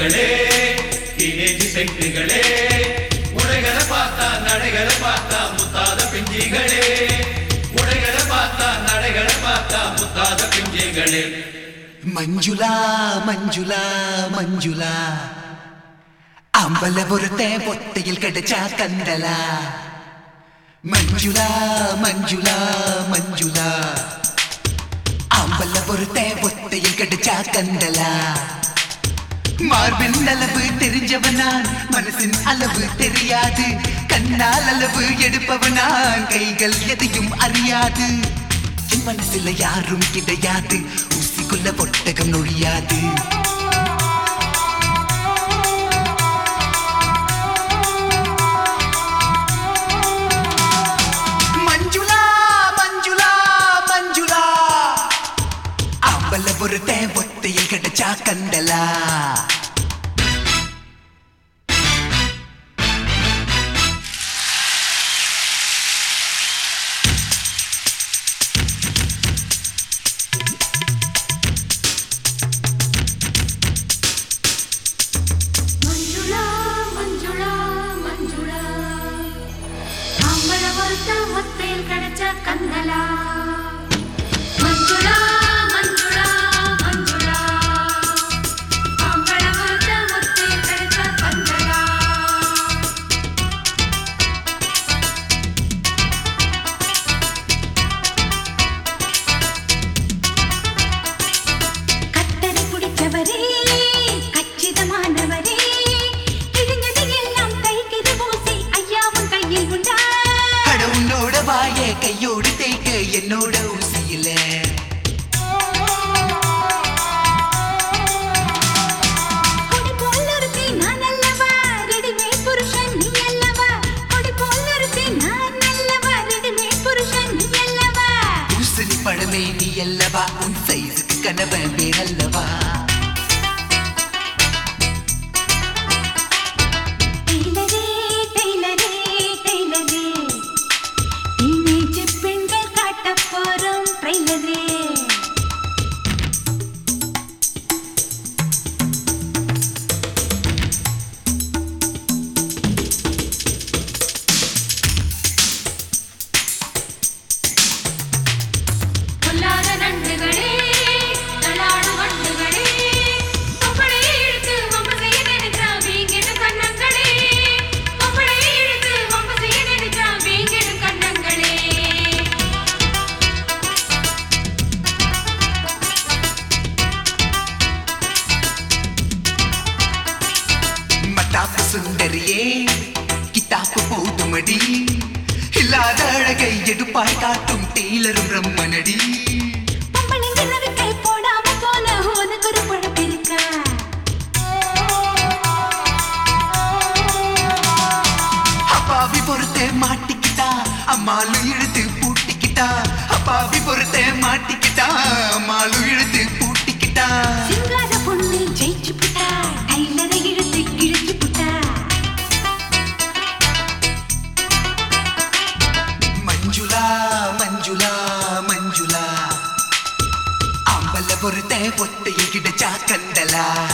செட்டுகளே teenage செட்டுகளே உடைகளை பார்த்தா நடைகளை பார்த்தா முத்தாத பிஞ்சிகளே உடைகளை பார்த்தா நடைகளை பார்த்தா முத்தாத பிஞ்சிகளே மஞ்சுளா மஞ்சுளா மஞ்சுளா അമ്പലപുരത്തെ പൊത്തയിൽ കടിച്ച കണ്ടല മഞ്ജുള മഞ്ജുള മഞ്ജുള അമ്പലപുരത്തെ പൊത്തയിൽ കടിച്ച കണ്ടല மார்பின் அளவு தெரிஞ்சவனான் மனசின் அளவு தெரியாது கண்ணால் அளவு எடுப்பவனான் கைகள் எதையும் அறியாது என் மனசுல யாரும் கிடையாது ஊசிக்குள்ள பொட்டகம் நொழியாது പൊത്തയിൽ കടിച്ച കണ്ടല கையோடு தேய்க்க என்னோட ஊசியில கொடி போல் ஒருத்தி நான் அல்லவா ரெடிமேட் புருஷன் நீ அல்லவா கொடி போல் ஒருத்தி நான் அல்லவா ரெடிமேட் புருஷன் நீ அல்லவா ஊசனி பழமே நீ அல்லவா உன் சைஸுக்கு கணவன் பேர் அல்லவா சுந்தரியே கித்தாப்பு போதுமடி இல்லாத அழகை எடுப்பாய் காட்டும் டெய்லரும் பிரம்மனடி போடாம போல உனக்கு ஒரு பழப்பு இருக்கா அப்பாவி பொறுத்தே மாட்டிக்கிட்டா அம்மாலு இழுத்து பூட்டிக்கிட்டா அப்பாவி பொறுத்தே மாட்டிக்கிட்டா அம்மாலு இழுத்து பூட்டிக்கிட்டா சிங்கார பொண்ணு ஜெயிச்சு புட்டா டைலரை இழுத்து கிழிச்சு புட்டா மஞ்சுளா மஞ்சுளா மஞ்சுளா அம்பல பொறுத்தே பொத்தையில் கிடைச்சா கண்டலா